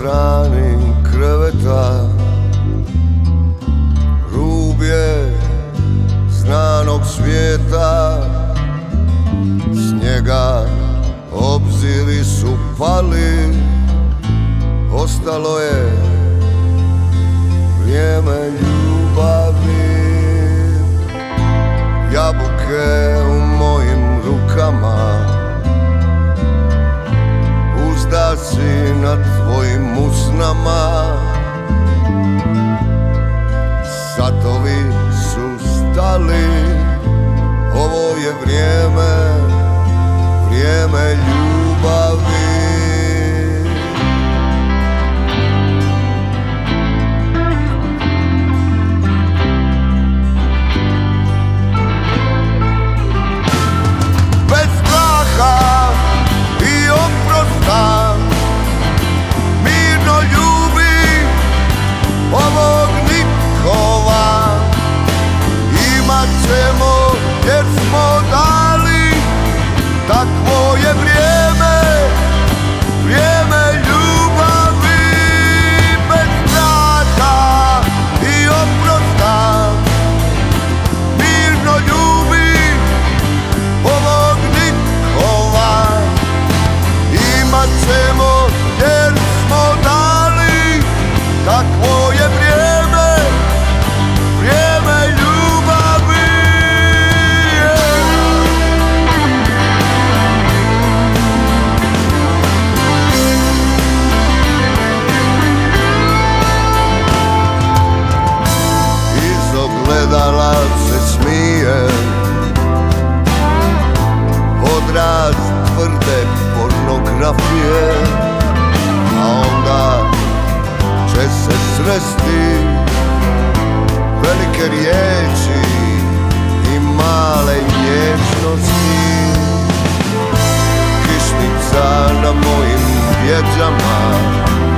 strani kreveta, rublje znanog svijeta. S njega obziri su pali, ostalo je vrijeme ljubavi. Jabuke u mojim rukama, uzdaci na tvojim usnama. Satovi su stali, ovo je vrijeme, vrijeme ljubavi. Bez straha i oprosta, mirno ljubi ovog nikova. Imat ćemo jer smo dali, takvo je vrijeme, vrijeme ljubavi. Bez straha i oprosta, mirno ljubi ovog nikova. Imat ćemo jer smo dali, takvo je vrijeme, vrijeme ljubavi. Iz ogledala se smije odraz tvrde pornografije, a onda će se sresti velike riječi i male vječnosti. Kišnica na mojim vjeđama,